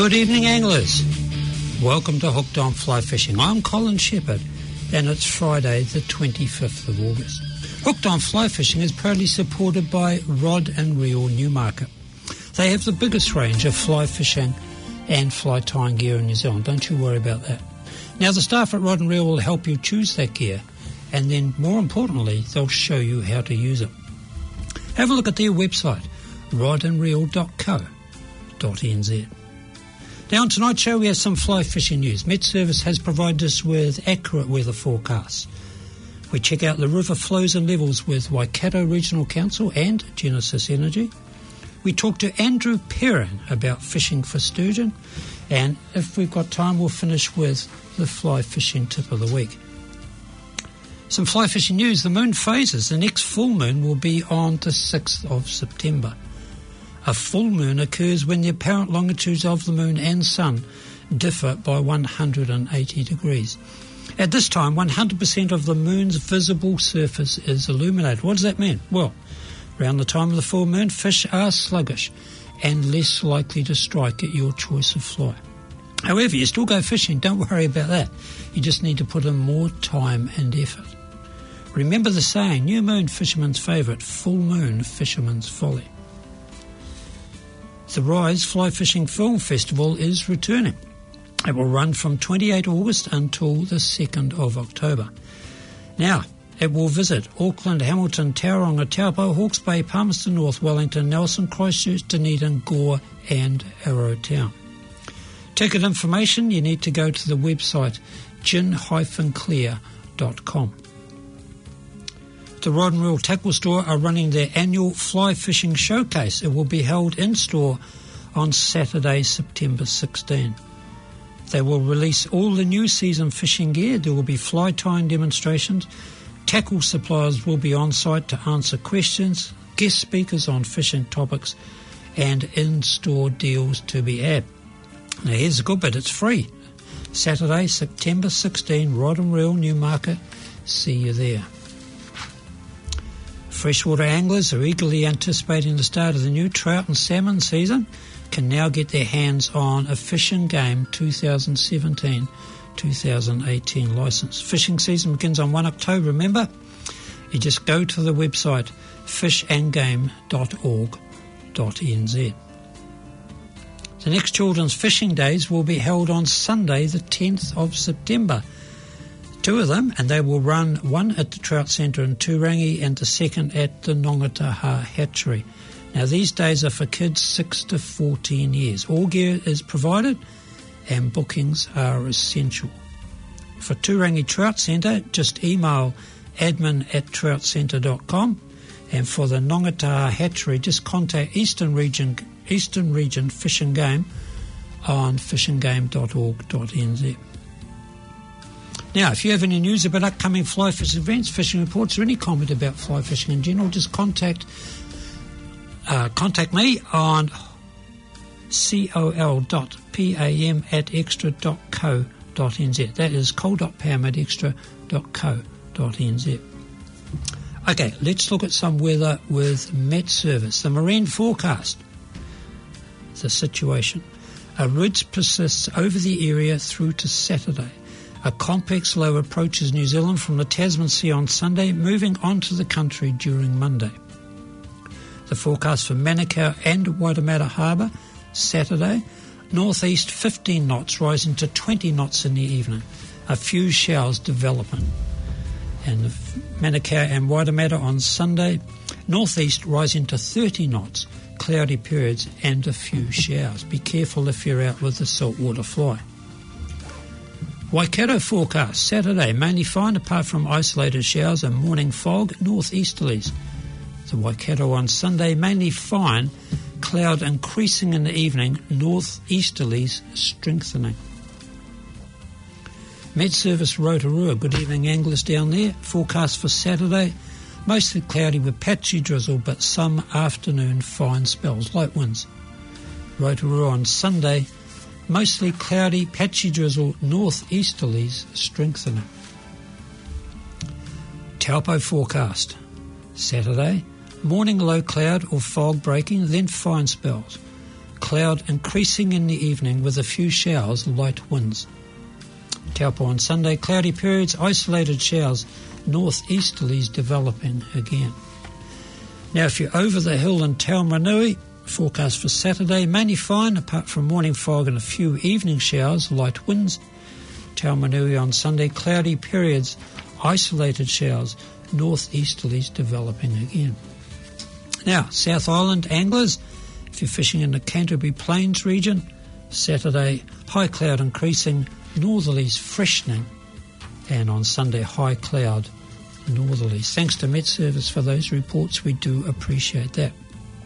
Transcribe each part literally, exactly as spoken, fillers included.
Good evening, anglers. Welcome to Hooked on Fly Fishing. I'm Colin Shepherd, and it's Friday the twenty-fifth of August. Hooked on Fly Fishing is proudly supported by Rod and Reel Newmarket. They have the biggest range of fly fishing and fly tying gear in New Zealand. Don't you worry about that. Now, the staff at Rod and Reel will help you choose that gear, and then, more importantly, they'll show you how to use it. Have a look at their website, rod and reel dot co dot n z. Now, on tonight's show, we have some fly fishing news. Met Service has provided us with accurate weather forecasts. We check out the river flows and levels with Waikato Regional Council and Genesis Energy. We talk to Andrew Perrin about fishing for sturgeon. And if we've got time, we'll finish with the fly fishing tip of the week. Some fly fishing news. The moon phases. The next full moon will be on the sixth of September. A full moon occurs when the apparent longitudes of the moon and sun differ by one hundred eighty degrees. At this time, one hundred percent of the moon's visible surface is illuminated. What does that mean? Well, around the time of the full moon, fish are sluggish and less likely to strike at your choice of fly. However, you still go fishing. Don't worry about that. You just need to put in more time and effort. Remember the saying, new moon fisherman's favourite, full moon fisherman's folly. The Rise Fly Fishing Film Festival is returning. It will run from twenty-eighth of August until the second of October. Now, it will visit Auckland, Hamilton, Tauranga, Taupo, Hawke's Bay, Palmerston North, Wellington, Nelson, Christchurch, Dunedin, Gore and Arrowtown. Ticket information, you need to go to the website gin dash clear dot com. The Rod and Reel Tackle Store are running their annual fly fishing showcase. It will be held in-store on Saturday, September sixteenth. They will release all the new season fishing gear. There will be fly tying demonstrations. Tackle suppliers will be on site to answer questions, guest speakers on fishing topics, and in-store deals to be had. Now here's the good bit, it's free. Saturday, September sixteenth, Rod and Reel Newmarket. See you there. Freshwater anglers are eagerly anticipating the start of the new trout and salmon season can now get their hands on a Fish and Game twenty seventeen twenty eighteen licence. Fishing season begins on the first of October, remember? You just go to the website fish and game dot org dot n z. The next Children's Fishing Days will be held on Sunday, the tenth of September. Two of them, and they will run one at the Trout Centre in Turangi and the second at the Nongataha Hatchery. Now, these days are for kids six to fourteen years. All gear is provided and bookings are essential. For Turangi Trout Centre, just email admin at trout centre dot com, and for the Nongataha Hatchery, just contact Eastern Region Eastern Region Fish and Game on fish and game dot org dot n z. Now, if you have any news about upcoming fly fishing events, fishing reports, or any comment about fly fishing in general, just contact uh, contact me on col dot pam at extra dot co dot n z. That is col dot pam at extra dot co dot n z. Okay, let's look at some weather with Met Service. The marine forecast. The situation. A ridge persists over the area through to Saturday. A complex low approaches New Zealand from the Tasman Sea on Sunday, moving onto the country during Monday. The forecast for Manukau and Waitemata Harbour, Saturday, northeast fifteen knots rising to twenty knots in the evening. A few showers developing. And Manukau and Waitemata on Sunday, northeast rising to thirty knots, cloudy periods and a few showers. Be careful if you're out with the saltwater fly. Waikato forecast, Saturday, mainly fine apart from isolated showers and morning fog, northeasterlies. The Waikato on Sunday, mainly fine, cloud increasing in the evening, northeasterlies strengthening. Met Service Rotorua, good evening anglers down there. Forecast for Saturday, mostly cloudy with patchy drizzle, but some afternoon fine spells, light winds. Rotorua on Sunday, mostly cloudy, patchy drizzle, northeasterlies strengthening. Taupo forecast. Saturday, morning low cloud or fog breaking, then fine spells. cloud increasing in the evening with a few showers, light winds. Taupo on Sunday, cloudy periods, isolated showers, northeasterlies developing again. Now if you're over the hill in Taumarunui, forecast for Saturday, mainly fine apart from morning fog and a few evening showers, light winds. Taumarunui on Sunday, cloudy periods, isolated showers, northeasterlies developing again. Now, South Island anglers, if you're fishing in the Canterbury Plains region, Saturday, high cloud increasing, northerlies freshening, and on Sunday, high cloud, northerlies. Thanks to Met Service for those reports. We do appreciate that.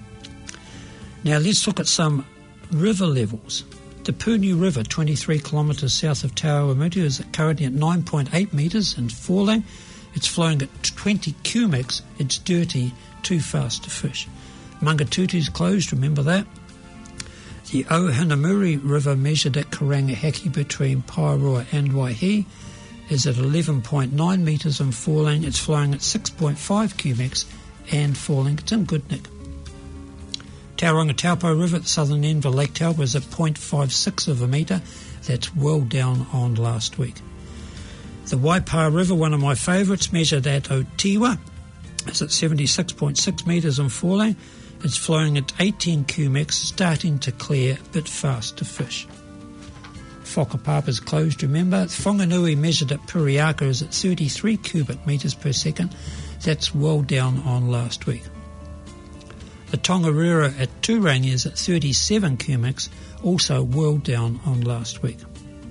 Now, let's look at some river levels. The Punu River, twenty-three kilometres south of Tauamutu, is currently at nine point eight metres and falling. It's flowing at twenty cubics. It's dirty, too fast to fish. Mangatutu's closed, remember that. The Ohinamuri River, measured at Karangahaki between Paeroa and Waihi, is at eleven point nine metres and falling. It's flowing at six point five cubics and falling. It's in good nick. Tauranga Taupo River at the southern end of Lake Taupo is at zero point five six of a metre. That's well down on last week. The Waipa River, one of my favourites, measured at Otiwa, is at seventy-six point six metres and falling. It's flowing at eighteen cubics, starting to clear, a bit fast to fish. Whakapapa's closed, remember. Whanganui, measured at Puriaka, is at thirty-three cubic metres per second. That's well down on last week. The Tongariro at Turangi is at thirty-seven cubics, also well down on last week.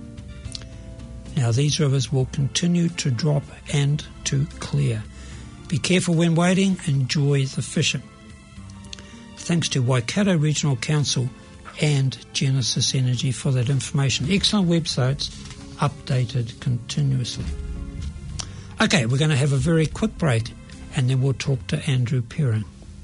Now these rivers will continue to drop and to clear. Be careful when wading, enjoy the fishing. Thanks to Waikato Regional Council and Genesis Energy for that information. Excellent websites, updated continuously. Okay, we're going to have a very quick break and then we'll talk to Andrew Perrin.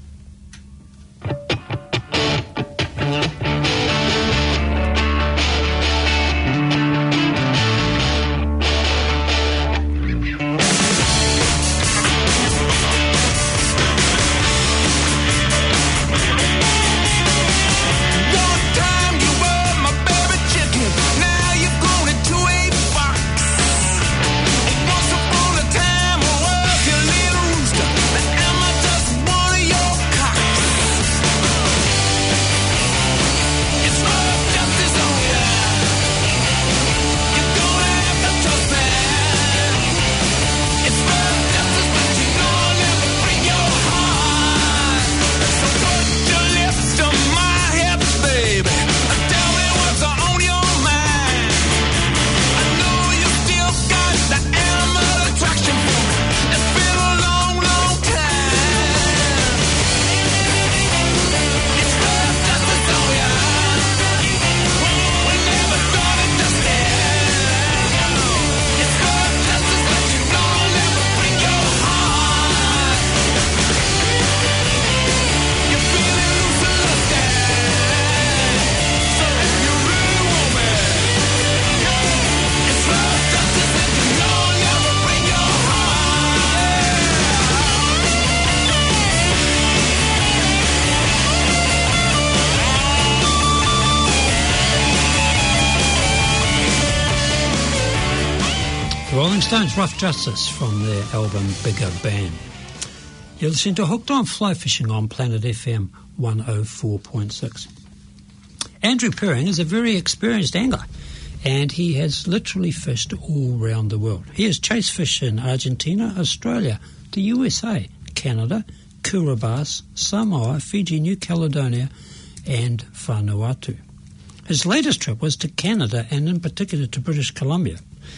Rolling Stones, Rough Justice from their album Bigger Bang. You're listening to Hooked on Fly Fishing on Planet F M one oh four point six. Andrew Perrin is a very experienced angler and he has literally fished all around the world. He has chase fished in Argentina, Australia, the U S A, Canada, Kiribati, Samoa, Fiji, New Caledonia and Vanuatu. His latest trip was to Canada and in particular to British Columbia.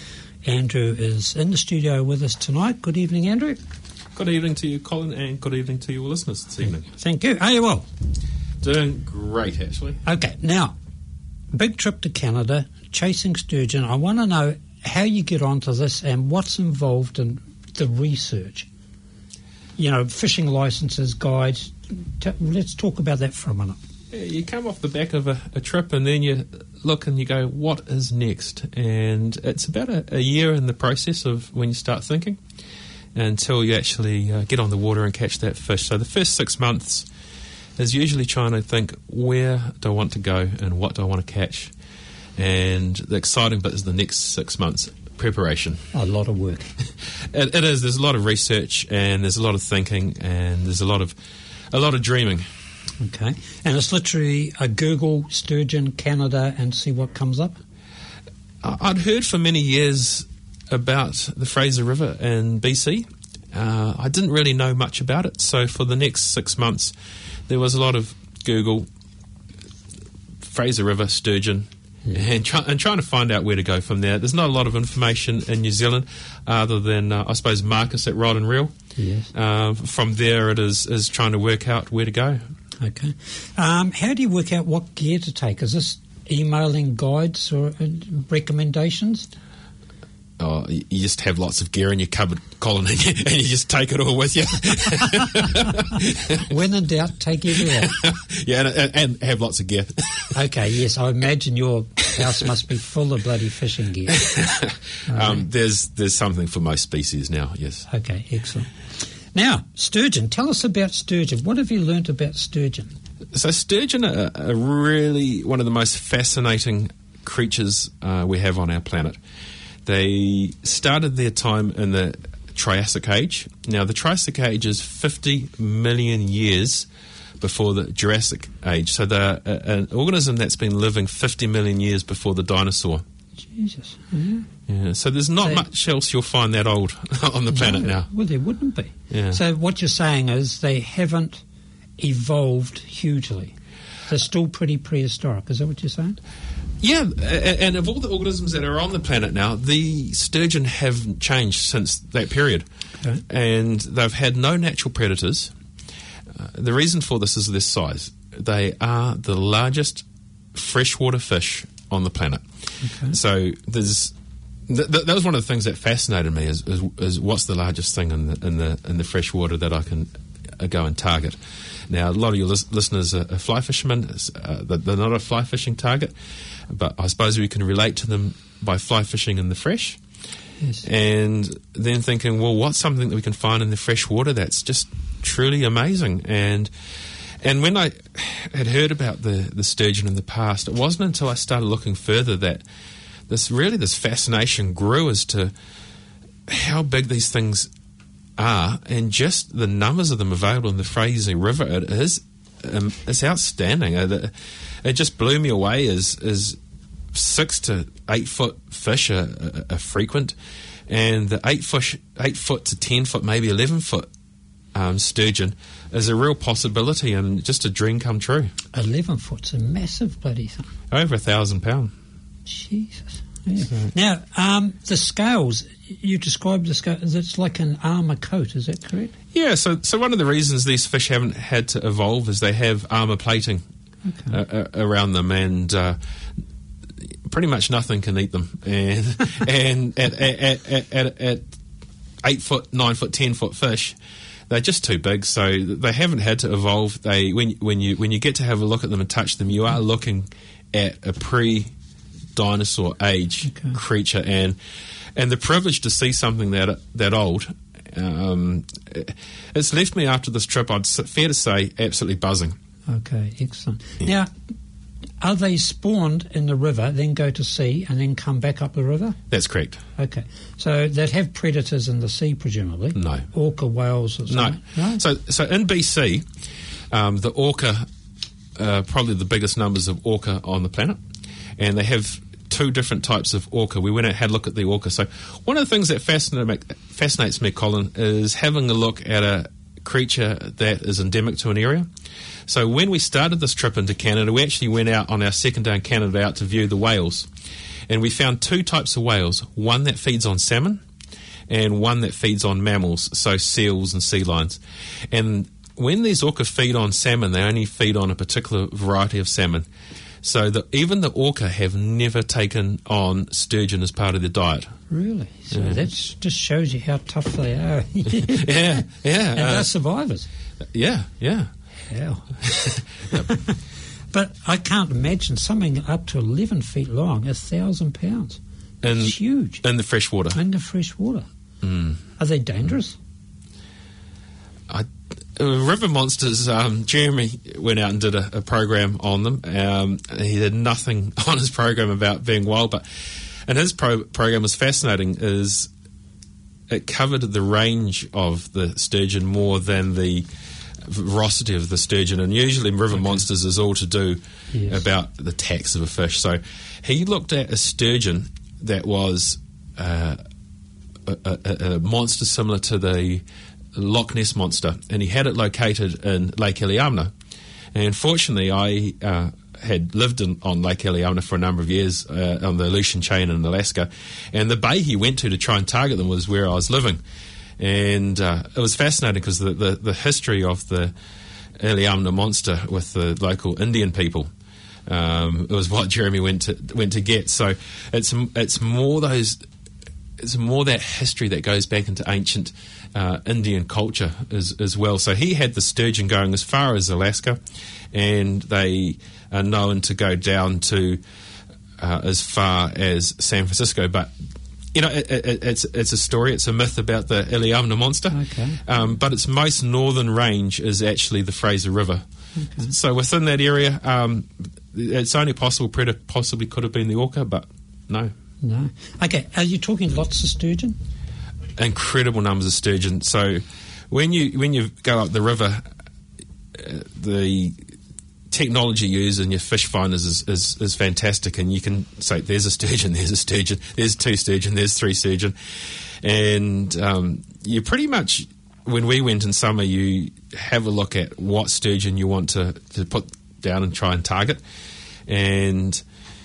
Andrew is in the studio with us tonight. Good evening, Andrew. Good evening to you, Colin, and good evening to your listeners this evening. Thank you. Are you well? Doing great, actually. Okay, now, big trip to Canada, chasing sturgeon. I want to know how you get onto this and what's involved in the research. You know, fishing licenses, guides. T- let's talk about that for a minute. You come off the back of a, a trip and then you look and you go, what is next? And it's about a, a year in the process of when you start thinking until you actually uh, get on the water and catch that fish. So the first six months is usually trying to think, where do I want to go and what do I want to catch? And the exciting bit is the next six months preparation. A lot of work. it, it is. There's a lot of research and there's a lot of thinking and there's a lot of a lot of dreaming. Okay. And it's literally a Google sturgeon Canada and see what comes up? I'd heard for many years about the Fraser River in B C. Uh, I didn't really know much about it, so for the next six months there was a lot of Google, Fraser River, sturgeon, yeah. and, try, and trying to find out where to go from there. There's not a lot of information in New Zealand other than, uh, I suppose, Marcus at Rod and Reel. Yes. Uh, from there it is, is trying to work out where to go. Okay. Um, how do you work out what gear to take? Is this emailing guides or uh, recommendations? Oh, you just have lots of gear in your cupboard, Colin, and you, and you just take it all with you. When in doubt, take everything. Yeah, and, and have lots of gear. Okay, yes, I imagine your house must be full of bloody fishing gear. um, right. There's there's something for most species now, yes. Okay, excellent. Now, sturgeon. Tell us about sturgeon. What have you learnt about sturgeon? So sturgeon are, are really one of the most fascinating creatures uh, we have on our planet. They started their time in the Triassic Age. Now, the Triassic Age is fifty million years before the Jurassic Age. So they're a, an organism that's been living fifty million years before the dinosaur. Jesus. Yeah. Yeah, so there's not so, much else you'll find that old on the planet no, now. Well, there wouldn't be. Yeah. So what you're saying is they haven't evolved hugely. They're still pretty prehistoric. Is that what you're saying? Yeah, and of all the organisms that are on the planet now, the sturgeon have changed since that period. Okay. And they've had no natural predators. Uh, the reason for this is their size. They are the largest freshwater fish on the planet. Okay. So there's th- th- that was one of the things that fascinated me is, is, is what's the largest thing in the in the in the freshwater that I can uh, go and target. Now, a lot of your lis- listeners are, are fly fishermen. Uh, they're not a fly fishing target, but I suppose we can relate to them by fly fishing in the fresh. Yes. And then thinking, well, what's something that we can find in the fresh water that's just truly amazing? And and when I had heard about the, the sturgeon in the past, it wasn't until I started looking further that this really this fascination grew as to how big these things are, and just the numbers of them available in the Fraser River. It is um, it's outstanding. It, it just blew me away as as six to eight foot fish are, are, are frequent, and the eight foot eight foot to ten foot, maybe eleven foot um, sturgeon is a real possibility and just a dream come true. Eleven foot's a massive bloody thing. Over a thousand pound. Jesus. Yeah. So. Now, um, the scales, you described the scales, it's like an armour coat, is that correct? Yeah, so so one of the reasons these fish haven't had to evolve is they have armour plating okay. uh, uh, around them, and uh, pretty much nothing can eat them. And and at, at, at, at, at eight foot, nine foot, ten foot fish, they're just too big, so they haven't had to evolve. They when when you when you get to have a look at them and touch them, you are looking at a pre dinosaur age okay. creature, and and the privilege to see something that that old, um, it's left me after this trip, I'd fair to say, absolutely buzzing. Okay, excellent. Yeah. Now, are they spawned in the river, then go to sea, and then come back up the river? That's correct. Okay, so they'd have predators in the sea, presumably? No. Orca, whales or something? No. no? So, so in B C, um, the orca, uh, probably the biggest numbers of orca on the planet, and they have two different types of orca. We went and had a look at the orca. So one of the things that fascinates me, fascinates me, Colin, is having a look at a creature that is endemic to an area. So when we started this trip into Canada, we actually went out on our second day in Canada out to view the whales. And we found two types of whales, one that feeds on salmon and one that feeds on mammals, so seals and sea lions. And when these orca feed on salmon, they only feed on a particular variety of salmon. So the, even the orca have never taken on sturgeon as part of their diet. Really? So yeah. that just shows you how tough they are. yeah, yeah. And uh, they're survivors. Yeah, yeah. Hell. But I can't imagine something up to eleven feet long, a thousand pounds. In, it's huge. In the fresh water. In the fresh water. Mm. Are they dangerous? I, River monsters, um, Jeremy went out and did a, a program on them. Um, he did nothing on his program about being wild, but and his pro- program was fascinating. Is it covered the range of the sturgeon more than the veracity of the sturgeon, and usually river okay. monsters is all to do yes. about the tax of a fish. So he looked at a sturgeon that was uh, a, a, a monster similar to the Loch Ness monster, and he had it located in Lake Iliamna. And fortunately, I uh, had lived in, on Lake Iliamna for a number of years uh, on the Aleutian Chain in Alaska, and the bay he went to to try and target them was where I was living. And uh, it was fascinating because the, the, the history of the Iliamna monster with the local Indian people, um, it was what Jeremy went to went to get. So it's it's more those it's more that history that goes back into ancient uh, Indian culture as, as well. So he had the sturgeon going as far as Alaska, and they are known to go down to uh, as far as San Francisco. But you know, it, it, it's it's a story, it's a myth about the Iliamna monster. Okay. Um, but its most northern range is actually the Fraser River. Okay. So within that area, um, it's only possible Predator possibly could have been the orca, but no. No. Okay, are you talking lots of sturgeon? Incredible numbers of sturgeon. So when you when you go up the river, uh, the technology used in your fish finders is, is, is fantastic, and you can say there's a sturgeon, there's a sturgeon, there's two sturgeon, there's three sturgeon, and um, you pretty much, when we went in summer, you have a look at what sturgeon you want to, to put down and try and target, and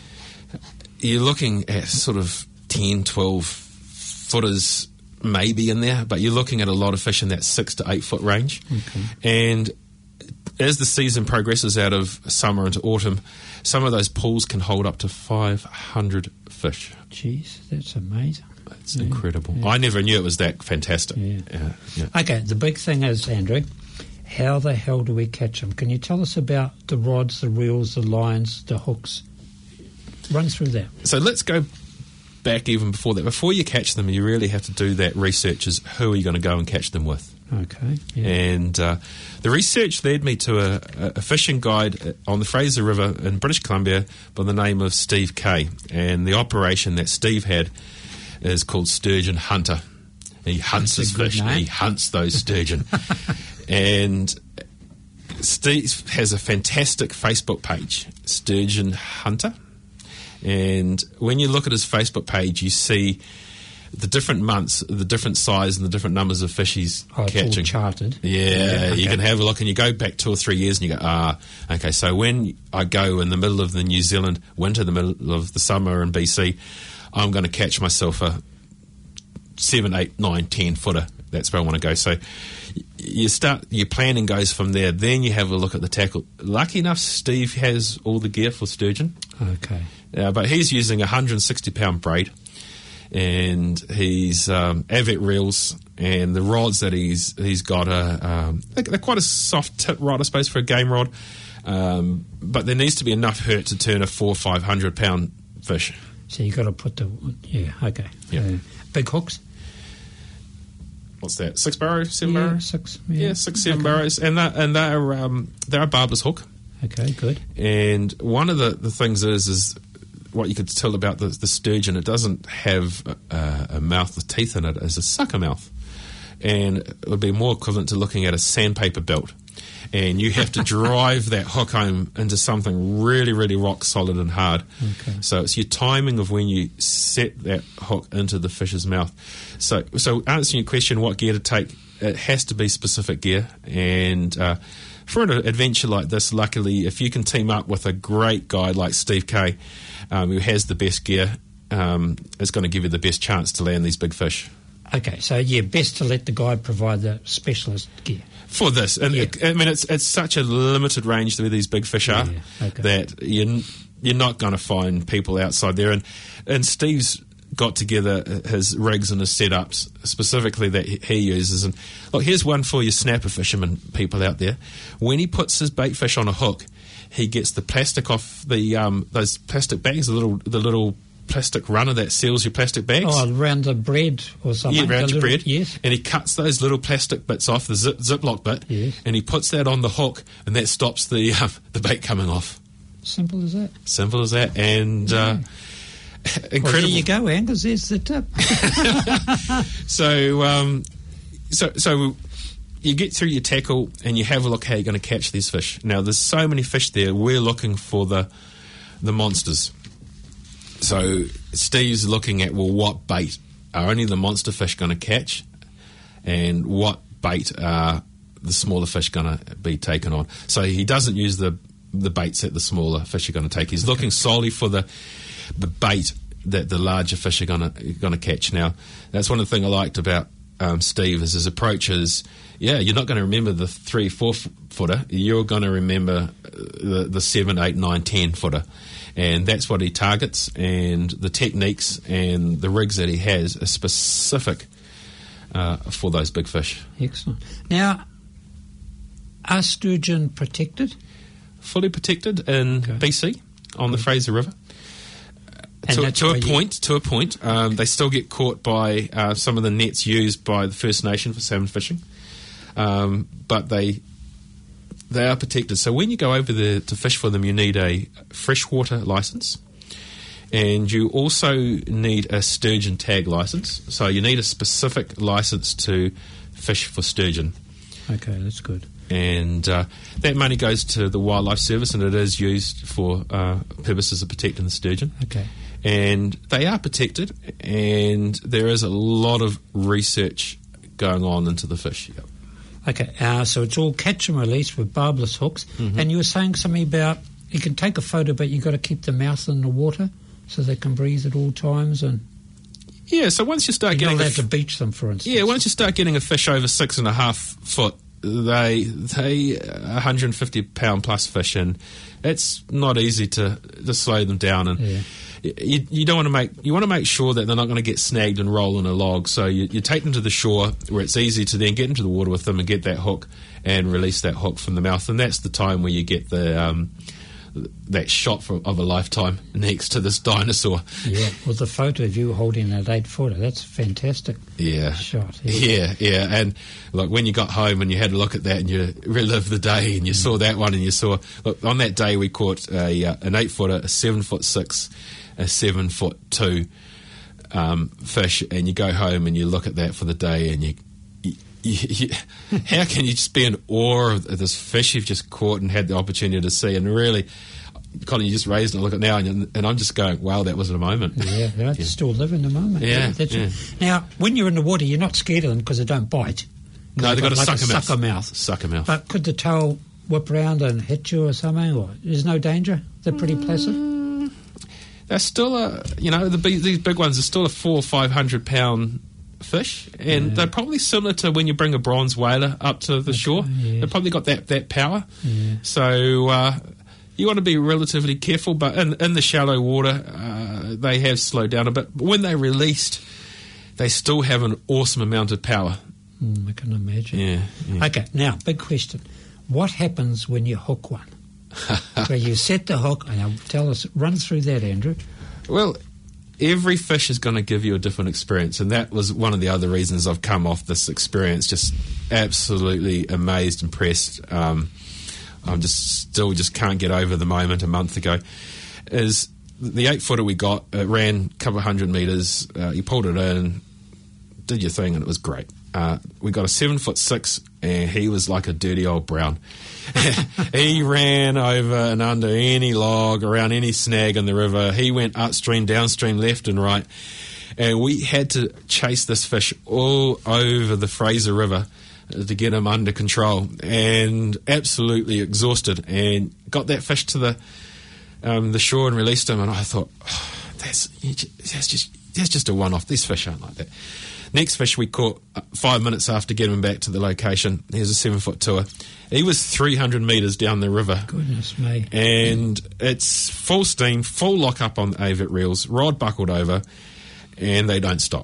you're looking at sort of ten, twelve footers maybe in there, but you're looking at a lot of fish in that six to eight foot range. Okay. And as the season progresses out of summer into autumn, some of those pools can hold up to five hundred fish. Jeez, that's amazing. It's yeah, incredible. Yeah. I never knew it was that fantastic. Yeah. Yeah, yeah. Okay, the big thing is, Andrew, how the hell do we catch them? Can you tell us about the rods, the reels, the lines, the hooks? Run through that. So let's go back even before that. Before you catch them, you really have to do that research, is who are you going to go and catch them with. Okay. Yeah. And uh, the research led me to a, a fishing guide on the Fraser River in British Columbia by the name of Steve Kay. And the operation that Steve had is called Sturgeon Hunter. He hunts his fish. Name. He hunts those sturgeon. And Steve has a fantastic Facebook page, Sturgeon Hunter. And when you look at his Facebook page, you see the different months, the different size and the different numbers of fish he's oh, it's catching. All charted. Yeah, yeah okay. You can have a look, and you go back two or three years and you go, ah, okay, so when I go in the middle of the New Zealand winter, the middle of the summer in B C, I'm going to catch myself a seven, eight, nine, ten footer. That's where I want to go. So you start, your planning goes from there. Then you have a look at the tackle. Lucky enough, Steve has all the gear for sturgeon. Okay. Uh, but he's using a one hundred sixty pound braid, and he's um, Avet reels, and the rods that he's he's got are um, they're quite a soft tip rod, I suppose, for a game rod. Um, but there needs to be enough hurt to turn a four or five hundred pound fish. So you got to put the yeah okay yeah uh, big hooks. What's that? Six barrows, seven yeah, barrows? Six, yeah, yeah six, seven okay. barrows, and that and they're um, they're a barbless hook. Okay, good. And one of the, the things is is what you could tell about the, the sturgeon. It doesn't have a, a mouth with teeth in it; it's a sucker mouth, and it would be more equivalent to looking at a sandpaper belt. And you have to drive that hook home into something really, really rock solid and hard. Okay. So it's your timing of when you set that hook into the fish's mouth. So, so answering your question, what gear to take, it has to be specific gear. And uh, for an adventure like this, luckily, if you can team up with a great guide like Steve Kay, um, who has the best gear, um, it's going to give you the best chance to land these big fish. Okay, so yeah, best to let the guide provide the specialist gear. For this, and yeah. I mean, it's it's such a limited range where these big fish are yeah, okay. that you're you're not going to find people outside there. And and Steve's got together his rigs and his setups specifically that he uses. And look, here's one for your snapper fishermen people out there. When he puts his bait fish on a hook, he gets the plastic off the um, those plastic bags, the little the little plastic runner that seals your plastic bags. Oh, around the bread or something. Yeah, around the your little, bread. Yes. And he cuts those little plastic bits off, the zip, Ziploc bit, Yes. and he puts that on the hook, and that stops the um, the bait coming off. Simple as that. Simple as that. And uh, incredible. Well, there you go, Angus. There's the tip. so, um, so, so you get through your tackle and you have a look how you're going to catch these fish. Now, there's so many fish there. We're looking for the the monsters. So Steve's looking at, well, what bait are only the monster fish going to catch, and what bait are the smaller fish going to be taken on? So he doesn't use the the baits that the smaller fish are going to take. He's okay. looking solely for the the bait that the larger fish are going to going to catch. Now, that's one of the things I liked about um, Steve is his approach is, yeah, you're not going to remember the three, four footer. You're going to remember the the seven, eight, nine, ten footer. And that's what he targets, and the techniques and the rigs that he has are specific uh, for those big fish. Excellent. Now, are sturgeon protected? Fully protected in okay. B C on the Fraser River. And to, to a you... point, to a point, um, they still get caught by uh, some of the nets used by the First Nation for salmon fishing, um, but they. They are protected. So when you go over there to fish for them, you need a freshwater licence, and you also need a sturgeon tag licence. So you need a specific licence to fish for sturgeon. Okay, that's good. And uh, that money goes to the Wildlife Service, and it is used for uh, purposes of protecting the sturgeon. Okay. And they are protected, and there is a lot of research going on into the fish. Yep. Okay, uh, so it's all catch and release with barbless hooks. Mm-hmm. And you were saying something about you can take a photo, but you've got to keep the mouth in the water so they can breathe at all times. And yeah, so once you start you're getting not allowed f- to beach them, for instance. Yeah, once you start getting a fish over six and a half foot, they they one hundred fifty pound plus fish, and it's not easy to to slow them down. And yeah. You, you don't want to make you want to make sure that they're not going to get snagged and roll in a log. So you, you take them to the shore where it's easy to then get into the water with them and get that hook and release that hook from the mouth. And that's the time where you get the um, that shot for, of a lifetime next to this dinosaur. Yeah, well, the photo of you holding that eight footer, that's a fantastic yeah. shot. Yeah. yeah, yeah. And like when you got home and you had a look at that and you relived the day and you mm. saw that one and you saw, look, on that day we caught a uh, an eight footer, a seven foot six, a seven foot two um, fish, and you go home and you look at that for the day and you, you, you, you how can you just be in awe of this fish you've just caught and had the opportunity to see? And really, Colin, you just raised it and look at it now, and, and I'm just going, wow, that was a moment. Yeah, I yeah. still live in the moment. Yeah, yeah, that's yeah. Now, when you're in the water, you're not scared of them because they don't bite. No, they've got, got a like sucker, a mouth. sucker mouth. Sucker mouth. But could the tail whip around and hit you or something? Or there's no danger? They're pretty mm. placid? They're still a, you know, the these big ones are still a four or five hundred pound fish, and yeah. they're probably similar to when you bring a bronze whaler up to the okay, shore. Yeah. They've probably got that that power. Yeah. So uh, you want to be relatively careful, but in in the shallow water, uh, they have slowed down a bit. But when they're released, they still have an awesome amount of power. Mm, I can imagine. Yeah, yeah. Okay, now big question: what happens when you hook one? Where you set the hook, and I'll tell us, run through that, Andrew. Well, every fish is going to give you a different experience, and that was one of the other reasons I've come off this experience just absolutely amazed, impressed. Um, I'm just still just can't get over the moment a month ago. Is the eight footer we got? It ran a couple of hundred metres. Uh, you pulled it in, did your thing, and it was great. Uh, we got a seven foot six, and he was like a dirty old brown. He ran over and under any log, around any snag in the river. He went upstream, downstream, left and right, and we had to chase this fish all over the Fraser River to get him under control, and absolutely exhausted. And got that fish to the um, the shore and released him. And I thought, oh, that's that's just that's just a one off. These fish aren't like that. Next fish we caught five minutes after getting him back to the location. He was a seven-foot tour. He was three hundred metres down the river. Goodness me. And it's full steam, full lock-up on the avert reels, rod buckled over, and they don't stop.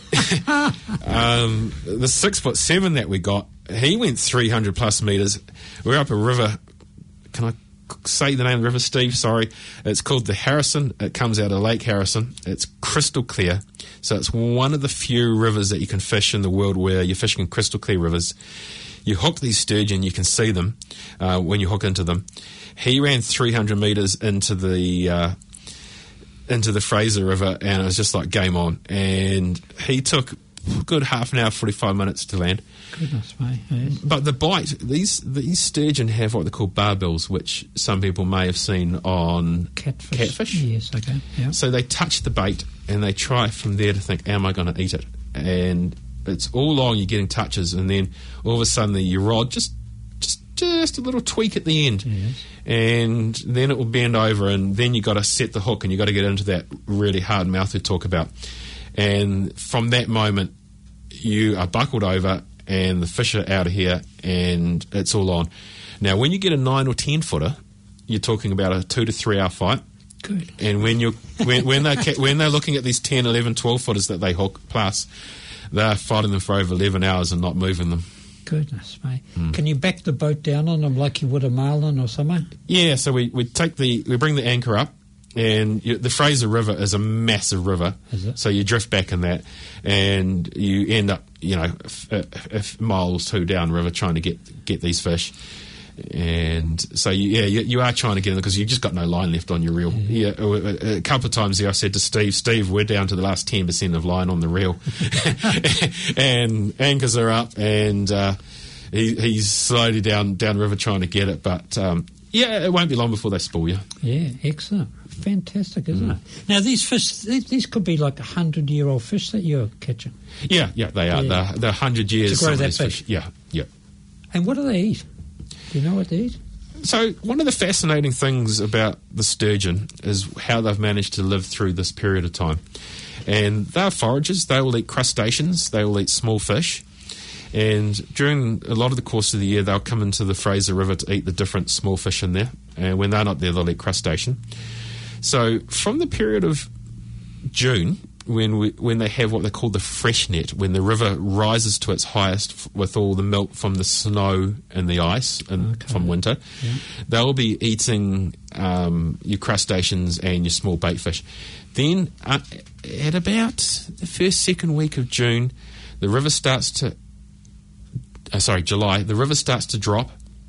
um, the six-foot-seven that we got, he went three hundred plus metres. We're up a river. Can I say the name of the river, Steve, sorry. It's called the Harrison. It comes out of Lake Harrison. It's crystal clear. So it's one of the few rivers that you can fish in the world where you're fishing in crystal clear rivers. You hook these sturgeon, you can see them uh, when you hook into them. He ran three hundred metres into the uh, into the Fraser River, and it was just like game on. And he took a good half an hour, forty-five minutes to land. Goodness me. Yes. But the bite, these these sturgeon have what they call barbells, which some people may have seen on Catfish. catfish. Yes, okay. Yep. So they touch the bait and they try from there to think, am I going to eat it? And it's all along you're getting touches, and then all of a sudden the, your rod just, just just a little tweak at the end. Yes. And then it will bend over, and then you've got to set the hook, and you've got to get into that really hard mouth we talk about. And from that moment, you are buckled over, and the fish are out of here, and it's all on. Now, when you get a nine or ten footer, you're talking about a two to three hour fight. Good. And when you when when they when they're looking at these ten, eleven, twelve footers that they hook plus, they're fighting them for over eleven hours and not moving them. Goodness me. Mm. Can you back the boat down on them like you would a marlin or something? Yeah. So we, we take the we bring the anchor up. And you, the Fraser River is a massive river, is it? So you drift back in that, and you end up, you know, f- f- f- miles two down river trying to get get these fish. And so, you, yeah, you, you are trying to get them because you've just got no line left on your reel. Yeah, yeah a, a couple of times there I said to Steve, Steve, we're down to the last ten percent of line on the reel, and anchors are up, and uh, he, he's slowly down down river trying to get it, but. Um, Yeah, it won't be long before they spoil you. Yeah, excellent. Fantastic, isn't Mm. it? Now, these fish, these, these could be like a hundred-year-old fish that you're catching. Yeah, yeah, they are. Yeah. They're, they're one hundred years. To grow some of that these big. fish. Yeah, yeah. And what do they eat? Do you know what they eat? So one of the fascinating things about the sturgeon is how they've managed to live through this period of time. And they're foragers. They will eat crustaceans. They will eat small fish. And during a lot of the course of the year, they'll come into the Fraser River to eat the different small fish in there. And when they're not there, they'll eat crustacean. So from the period of June, when we, when they have what they call the fresh net, when the river rises to its highest f- with all the melt from the snow and the ice and Okay. from winter, Yeah. they'll be eating um, your crustaceans and your small bait fish. Then uh, at about the first, second week of June, the river starts to Uh, sorry, July, the river starts to drop,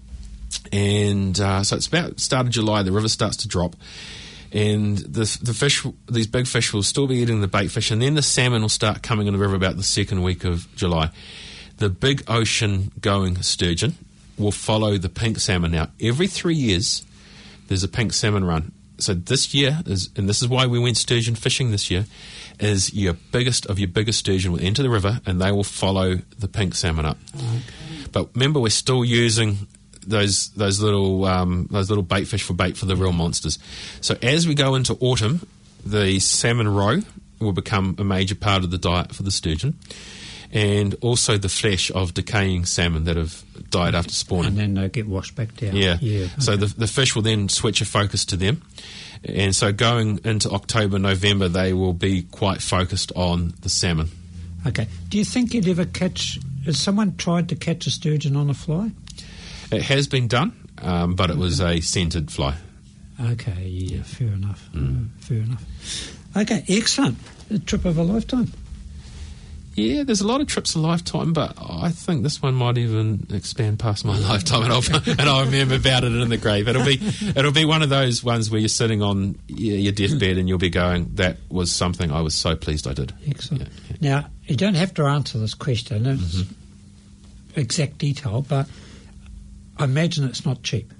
and uh, so it's about start of July, the river starts to drop, and the the fish, these big fish will still be eating the bait fish, and then the salmon will start coming in the river about the second week of July. The big ocean-going sturgeon will follow the pink salmon. Now, every three years, there's a pink salmon run. So this year, is, and this is why we went sturgeon fishing this year, is your biggest of your biggest sturgeon will enter the river and they will follow the pink salmon up. Okay. But remember, we're still using those those little um, those little bait fish for bait for the real monsters. So as we go into autumn, the salmon roe will become a major part of the diet for the sturgeon, and also the flesh of decaying salmon that have died after spawning. And then they get washed back down. Yeah. yeah So okay. the the fish will then switch a focus to them. And so going into October, November, they will be quite focused on the salmon. Okay. Do you think you'd ever catch... Has someone tried to catch a sturgeon on a fly? It has been done, um, but it was a scented fly. Okay, yeah, fair enough. Mm. Uh, fair enough. Okay, excellent. A trip of a lifetime. Yeah, there's a lot of trips a lifetime, but I think this one might even expand past my lifetime, and I'll, and I'll remember about it in the grave. It'll be it'll be one of those ones where you're sitting on your your deathbed and you'll be going, "That was something I was so pleased I did." Excellent. Yeah, yeah. Now, you don't have to answer this question in Mm-hmm. exact detail, but I imagine it's not cheap.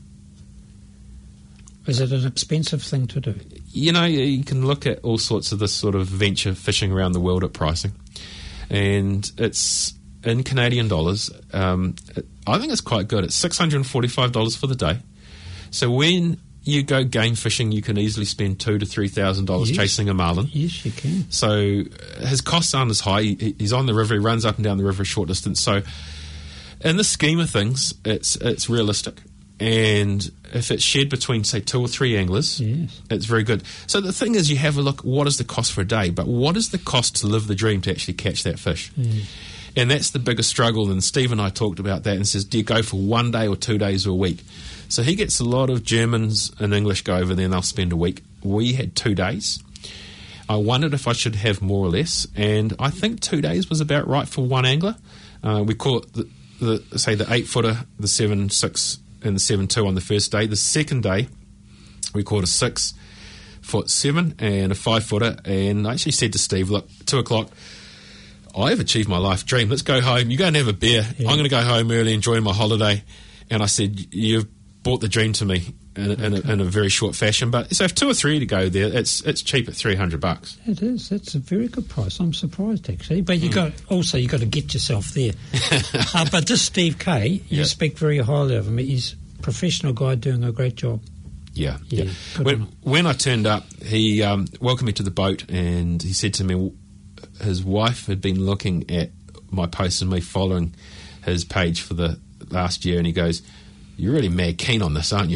Is it an expensive thing to do? You know, you can look at all sorts of this sort of venture fishing around the world at pricing. And it's in Canadian dollars. Um, I think it's quite good. It's six hundred forty-five dollars for the day. So when you go game fishing, you can easily spend two to three thousand dollars Yes. chasing a marlin. Yes, you can. So his costs aren't as high. He, he's on the river. He runs up and down the river a short distance. So in the scheme of things, it's it's realistic. And if it's shared between, say, two or three anglers, Yes. it's very good. So the thing is, you have a look, what is the cost for a day? But what is the cost to live the dream to actually catch that fish? Yes. And that's the biggest struggle. And Steve and I talked about that and says, do you go for one day or two days or a week? So he gets a lot of Germans and English go over there and they'll spend a week. We had two days. I wondered if I should have more or less, and I think two days was about right for one angler. Uh, we caught, the, the say, the eight-footer, the seven six, and the seven two on the first day. The second day, we caught a six-foot seven and a five-footer, and I actually said to Steve, look, two o'clock, I've achieved my life dream. Let's go home. You go and have a beer. Yeah. I'm going to go home early, enjoy my holiday. And I said, you've brought the dream to me in, okay. in, a, in a very short fashion. But so if two or three to go there, it's it's cheap at three hundred bucks. It is. That's a very good price. I'm surprised actually. But you mm. got also you got to get yourself there. uh, but this Steve Kay, you yep. speak very highly of him. He's a professional guy doing a great job. Yeah, yeah. yeah. When, when I turned up, he um, welcomed me to the boat, and he said to me, his wife had been looking at my posts and me following his page for the last year, and he goes, you're really mad keen on this, aren't you?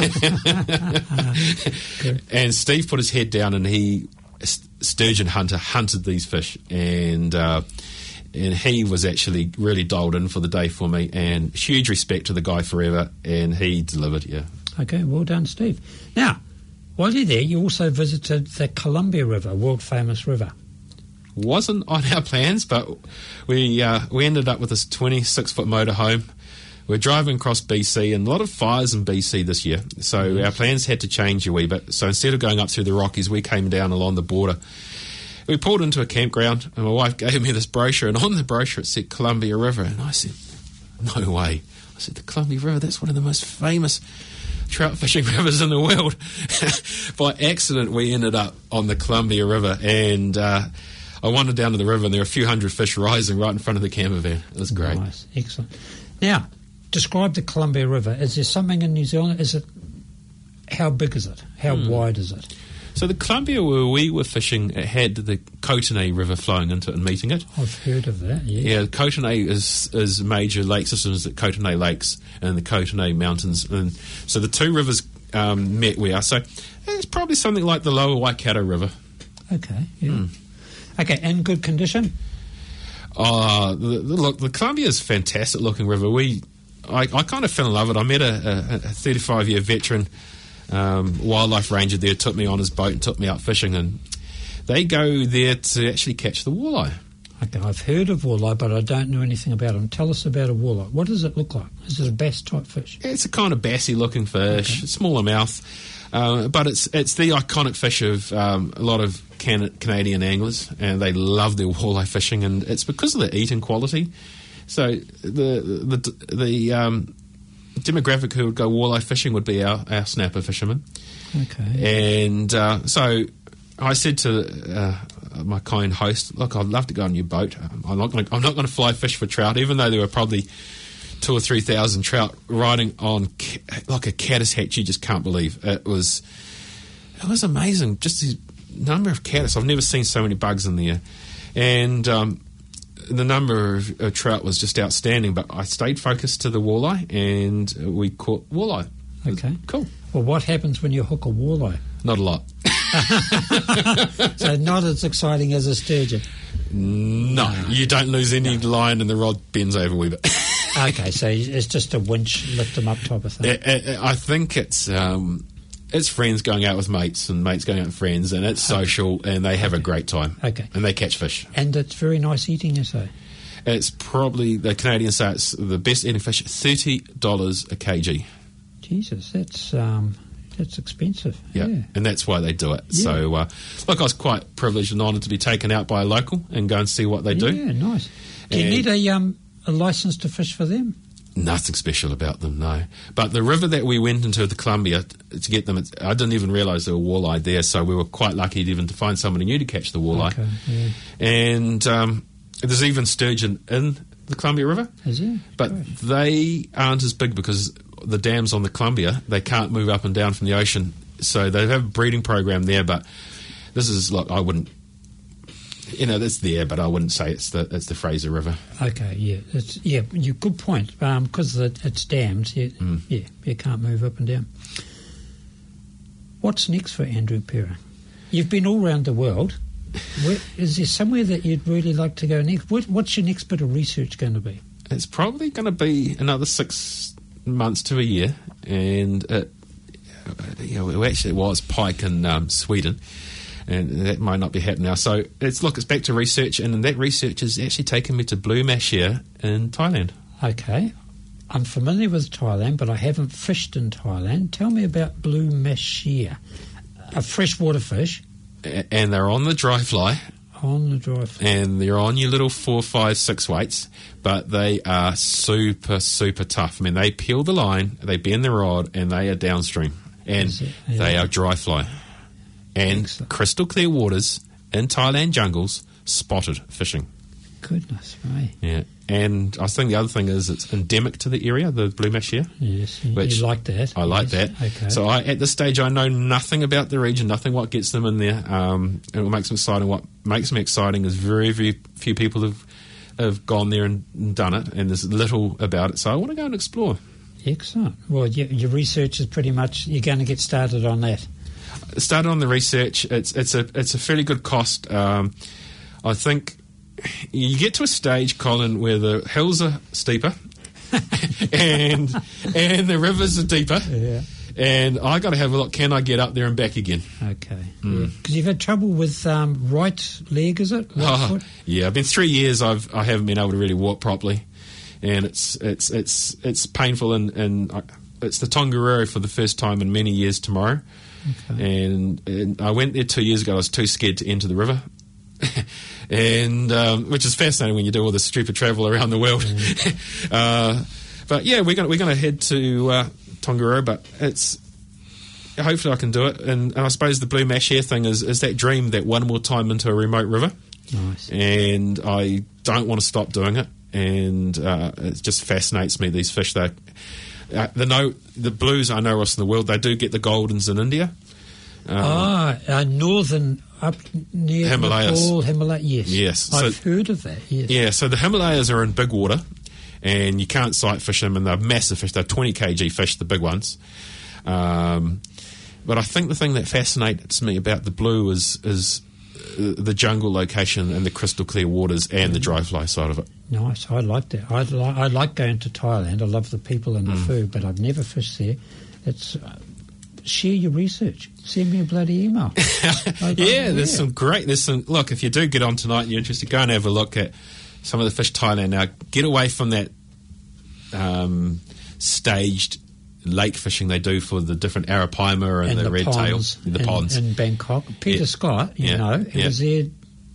And Steve put his head down, and he, sturgeon hunter, hunted these fish, and uh, and he was actually really dialed in for the day for me, and huge respect to the guy forever, and he delivered, yeah. Okay, well done, Steve. Now, while you're there, you also visited the Columbia River, world-famous river. Wasn't on our plans, but we uh, we ended up with this twenty-six foot motorhome. We're driving across B C, and a lot of fires in B C this year, so yes. Our plans had to change a wee bit. So instead of going up through the Rockies, we came down along the border. We pulled into a campground, and my wife gave me this brochure, and on the brochure it said Columbia River, and I said, no way. I said, the Columbia River, that's one of the most famous trout fishing rivers in the world. By accident, we ended up on the Columbia River, and uh, I wandered down to the river, and there were a few hundred fish rising right in front of the camper van. It was great. Nice, excellent. Now, describe the Columbia River. Is there something in New Zealand? Is it? How big is it? How hmm. wide is it? So the Columbia, where we were fishing, it had the Kootenay River flowing into it and meeting it. I've heard of that, yes. Yeah, Kootenay is is major lake systems, the Kootenay Lakes and the Kootenay Mountains. And so the two rivers um, met where. So it's probably something like the lower Waikato River. Okay, yeah. Mm. Okay, in good condition? Uh, the, the, look, the Columbia is a fantastic looking river. We, I, I kind of fell in love with it. I met a, a, a thirty-five year veteran Um, wildlife ranger there, took me on his boat and took me out fishing, and they go there to actually catch the walleye. Okay, I've heard of walleye, but I don't know anything about them. Tell us about a walleye. What does it look like? Is it a bass type fish? It's a kind of bassy looking fish, okay. Smaller mouth, uh, but it's it's the iconic fish of um, a lot of can- Canadian anglers, and they love their walleye fishing, and it's because of the eating quality. So the the the um, demographic who would go walleye fishing would be our, our snapper fishermen. Okay. And uh, so I said to uh, my kind host, look, I'd love to go on your boat. I'm not going to I'm not going to fly fish for trout, even though there were probably two or three thousand trout riding on ca- like a caddis hatch. You just can't believe it was. It was amazing. Just the number of caddis. I've never seen so many bugs in there, and um, the number of uh, trout was just outstanding. But I stayed focused to the walleye, and uh, we caught walleye. Okay, cool. Well, what happens when you hook a walleye? Not a lot. So not as exciting as a sturgeon. No, no. You don't lose any no. line, and the rod bends over a wee bit. Okay, so it's just a winch, lift them up type of thing. I, I, I think it's um, it's friends going out with mates, and mates going out with friends, and it's social, okay. and they have okay. a great time. Okay, and they catch fish, and it's very nice eating, you say. It's probably, the Canadians say it's the best eating fish. Thirty dollars a kg. Jesus, that's um, that's expensive. Yeah. yeah, and that's why they do it. Yeah. So, uh, look, I was quite privileged and honoured to be taken out by a local and go and see what they do. Yeah, nice. Do you and need a um, a licence to fish for them? Nothing special about them, no. But the river that we went into, the Columbia, to get them, I didn't even realise there were walleye there, so we were quite lucky even to find somebody new to catch the walleye. Okay, yeah. And um, there's even sturgeon in the Columbia River. Is there? But Gosh. They aren't as big because the dams on the Columbia, they can't move up and down from the ocean. So they have a breeding program there, but this is like, I wouldn't, you know, that's there, but I wouldn't say it's the it's the Fraser River. Okay, yeah, it's yeah, you good point. Because um, it's dams, yeah, mm. yeah, you can't move up and down. What's next for Andrew Perrin? You've been all around the world. Where, is there somewhere that you'd really like to go next? What, what's your next bit of research going to be? It's probably going to be another six months to a year, and it, you know, it actually was pike in um, Sweden, and that might not be happening now. So it's look, it's back to research, and that research has actually taken me to Blue Mashare in Thailand. Okay. I'm familiar with Thailand, but I haven't fished in Thailand. Tell me about Blue Mashare, a freshwater fish. A- and they're on the dry fly. On the dry fly. And they're on your little four, five, six weights, but they are super, super tough. I mean, they peel the line, they bend the rod, and they are downstream. And yeah. They are dry fly. And Excellent. Crystal clear waters in Thailand jungles, spotted fishing. Goodness me. Yeah. And I think the other thing is it's endemic to the area, the Blue Mashare. Yes, which you like that. I like yes. that. Okay. So I, at this stage, I know nothing about the region, nothing what gets them in there. Um, and what makes them exciting, what makes them exciting is very, very few people have have gone there and, and done it, and there's little about it. So I want to go and explore. Excellent. Well, your, your research is pretty much, you're going to get started on that. Started on the research. It's it's a it's a fairly good cost. Um, I think you get to a stage, Colin, where the hills are steeper and and the rivers are deeper. Yeah. And I got to have a look. Can I get up there and back again? Okay. Because mm. yeah. you've had trouble with um, right leg, is it? Right oh, foot? Yeah. I've been three years. I've I haven't been able to really walk properly, and it's it's it's it's painful. And, and I, it's the Tongariro for the first time in many years tomorrow. Okay. And, and I went there two years ago. I was too scared to enter the river. and um, which is fascinating when you do all this stupid travel around the world. Mm. uh, but yeah, we're going we're going to head to uh, Tongariro, but it's hopefully I can do it. And, and I suppose the Blue Mashare thing is is that dream that one more time into a remote river. Nice. And I don't want to stop doing it. And uh, it just fascinates me. These fish, they uh, the no the blues I know us in the world. They do get the goldens in India. Um, ah, uh, northern up near Himalayas. Nepal, Himalaya. Yes, yes. I've so, heard of that. Yes. Yeah, so the Himalayas are in big water, and you can't sight fish them, and they're massive fish. They're twenty kilogram fish, the big ones. Um, but I think the thing that fascinates me about the blue is is uh, the jungle location and the crystal clear waters and mm. the dry fly side of it. Nice, I like that. I li- I like going to Thailand. I love the people and the mm. food, but I've never fished there. It's uh, share your research. Send me a bloody email. yeah, there's some great. There's some. Look, if you do get on tonight and you're interested, go and have a look at some of the fish Thailand. Now, get away from that um, staged lake fishing they do for the different arapaima and, and the, the red ponds tail, the in, ponds in Bangkok. Peter yeah. Scott, you yeah. know, he yeah. was there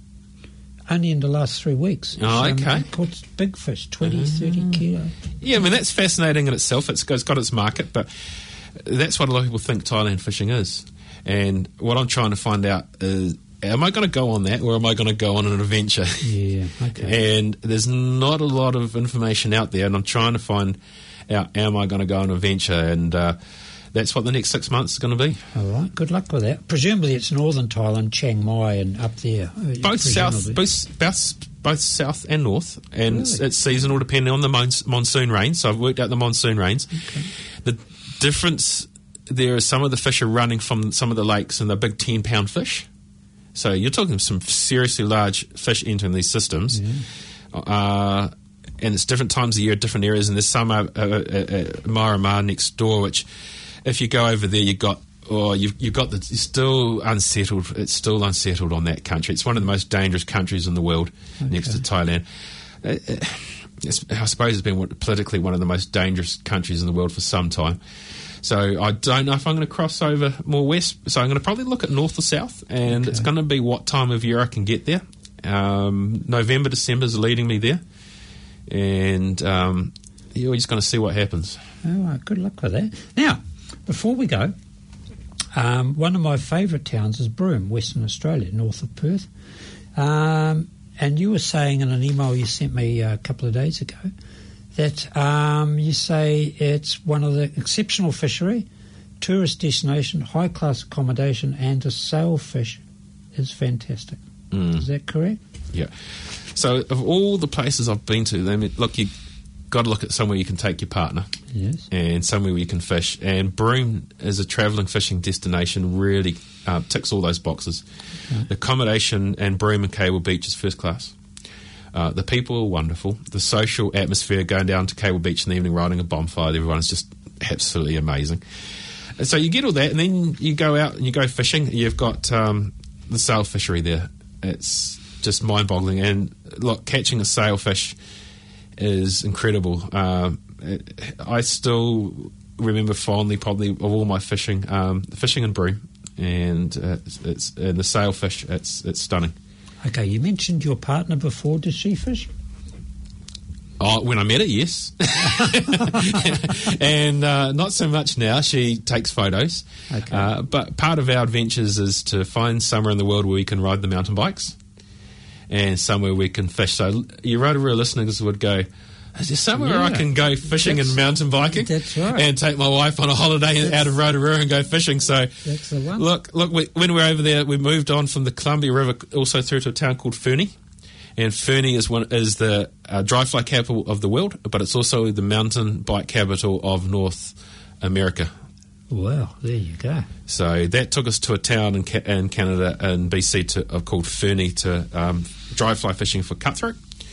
only in the last three weeks. Oh, so, okay. Um, caught big fish, twenty, thirty kilo. Yeah, I mean that's fascinating in itself. It's got, it's got its market, but that's what a lot of people think Thailand fishing is. And what I'm trying to find out is, am I going to go on that, or am I going to go on an adventure? Yeah, okay. And there's not a lot of information out there, and I'm trying to find out, am I going to go on an adventure? And uh, that's what the next six months is going to be. All right, good luck with that. Presumably it's northern Thailand, Chiang Mai, and up there. Both south, both, both, both south and north, and really? it's, it's seasonal depending on the mons- monsoon rains. So I've worked out the monsoon rains. Okay. The difference there is some of the fish are running from some of the lakes, and they're big ten pound fish. So you're talking some seriously large fish entering these systems. Yeah. Uh, and it's different times of year, different areas, and there's some uh, uh, uh, Miramar next door, which if you go over there, you've got, or you've, you've got the, it's still unsettled, it's still unsettled on that country. It's one of the most dangerous countries in the world, okay. next to Thailand. Uh, it's, I suppose it's been politically one of the most dangerous countries in the world for some time. So I don't know if I'm going to cross over more west. So I'm going to probably look at north or south, and okay. it's going to be what time of year I can get there. Um, November, December is leading me there, and um, yeah, we're just going to see what happens. All right, good luck with that. Now, before we go, um, one of my favourite towns is Broome, Western Australia, north of Perth. Um, and you were saying in an email you sent me a couple of days ago that um, you say it's one of the exceptional fishery, tourist destination, high-class accommodation, and to sail fish is fantastic. Mm. Is that correct? Yeah. So of all the places I've been to, I mean, look, you've got to look at somewhere you can take your partner. Yes. And somewhere where you can fish. And Broome, as a travelling fishing destination, really uh, ticks all those boxes. Okay. The accommodation and Broome and Cable Beach is first class. Uh, the people are wonderful. The social atmosphere, going down to Cable Beach in the evening, riding a bonfire, everyone is just absolutely amazing. And so you get all that, and then you go out and you go fishing. You've got um, the sail fishery there. It's just mind-boggling. And look, catching a sailfish is incredible. Um, it, I still remember fondly, probably, of all my fishing, um, fishing in Broome, and uh, it's, it's and the sailfish. It's it's stunning. Okay, you mentioned your partner before. Does she fish? Oh, when I met her, yes. and uh, not so much now. She takes photos. Okay. Uh, but part of our adventures is to find somewhere in the world where we can ride the mountain bikes and somewhere we can fish. So your Rotorua listeners would go, is there somewhere yeah. I can go fishing that's, and mountain biking? That's right. And take my wife on a holiday that's, out of Rotorua and go fishing. So that's the one. Look, look. We, when we were over there, we moved on from the Columbia River also through to a town called Fernie. And Fernie is one is the uh, dry fly capital of the world, but it's also the mountain bike capital of North America. Wow, there you go. So that took us to a town in, Ca- in Canada and B C to, uh, called Fernie to um, dry fly fishing for cutthroat.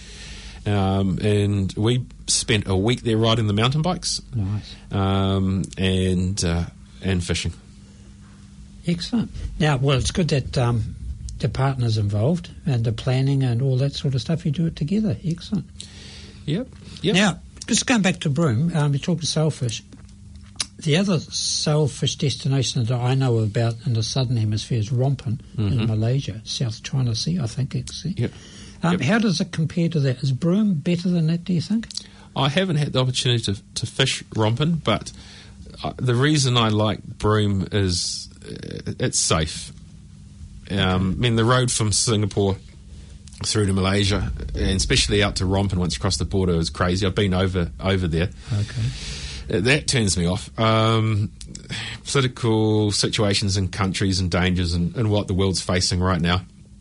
Um, and we spent a week there riding the mountain bikes. Nice. Um, and uh, and fishing. Excellent. Now, well, it's good that um, the partner's involved and the planning and all that sort of stuff. You do it together. Excellent. Yep. Yep. Now, just going back to Broome, um, you talk of sailfish. The other sailfish destination that I know about in the southern hemisphere is Rompen mm-hmm. in Malaysia, South China Sea, I think. It's, yep. Um, yep. How does it compare to that? Is Broome better than that, do you think? I haven't had the opportunity to, to fish Rompen, but uh, the reason I like Broome is uh, it's safe. Um, I mean, the road from Singapore through to Malaysia, and especially out to Rompen once you cross the border, is crazy. I've been over over there. Okay. Uh, that turns me off. Um, political situations in countries and dangers and, and what the world's facing right now,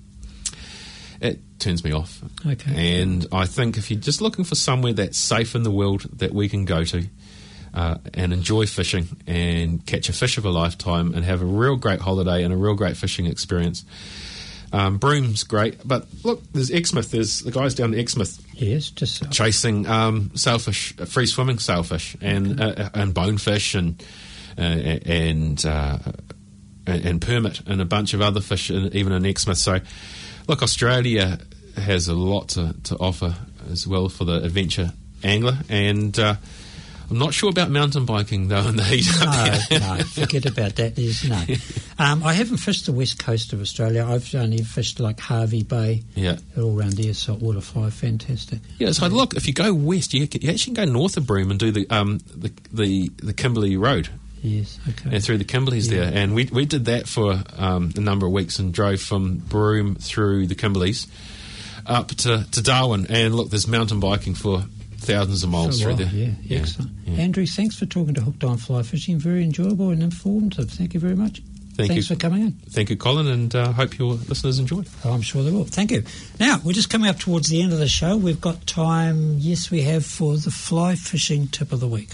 it turns me off. Okay. And I think if you're just looking for somewhere that's safe in the world that we can go to uh, and enjoy fishing and catch a fish of a lifetime and have a real great holiday and a real great fishing experience, um, Broome's great. But look, there's Exmouth. There's the guys down in Exmouth. Yes, just so. chasing um, sailfish, uh, free swimming sailfish, and okay. uh, and bonefish, and uh, and uh, and permit, and a bunch of other fish, in, even in Exmouth. So, look, Australia has a lot to, to offer as well for the adventure angler, and uh, I'm not sure about mountain biking though in the heat no, up here. No, forget about that. There's no. Um, I haven't fished the west coast of Australia. I've only fished like Harvey Bay. Yeah, all around there, saltwater fly, fantastic. Yeah, so look, if you go west, you, can, you actually can go north of Broome and do the um the the, the Kimberley Road. Yes, okay. And through the Kimberleys yeah. there, and we we did that for um, a number of weeks and drove from Broome through the Kimberleys up to, to Darwin. And look, there's mountain biking for thousands of miles so through well, there. Yeah, yeah, excellent. Yeah. Andrew, thanks for talking to Hooked on Fly Fishing. Very enjoyable and informative. Thank you very much. Thank Thanks you. for coming in. Thank you, Colin, and uh, hope your listeners enjoy. Oh, I'm sure they will. Thank you. Now, we're just coming up towards the end of the show. We've got time, yes, we have, for the fly fishing tip of the week.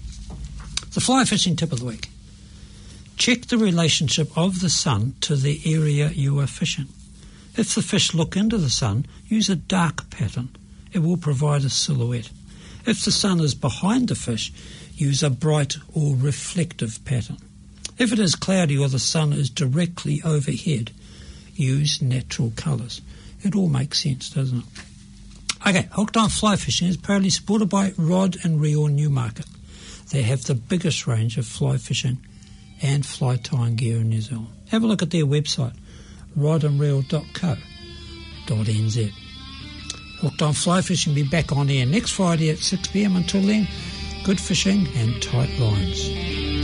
The fly fishing tip of the week. Check the relationship of the sun to the area you are fishing. If the fish look into the sun, use a dark pattern. It will provide a silhouette. If the sun is behind the fish, use a bright or reflective pattern. If it is cloudy or the sun is directly overhead, use natural colours. It all makes sense, doesn't it? Okay, Hooked on Fly Fishing is proudly supported by Rod and Reel Newmarket. They have the biggest range of fly fishing and fly tying gear in New Zealand. Have a look at their website, rod and reel dot co dot n z. Hooked on Fly Fishing will be back on air next Friday at six p m. Until then, good fishing and tight lines.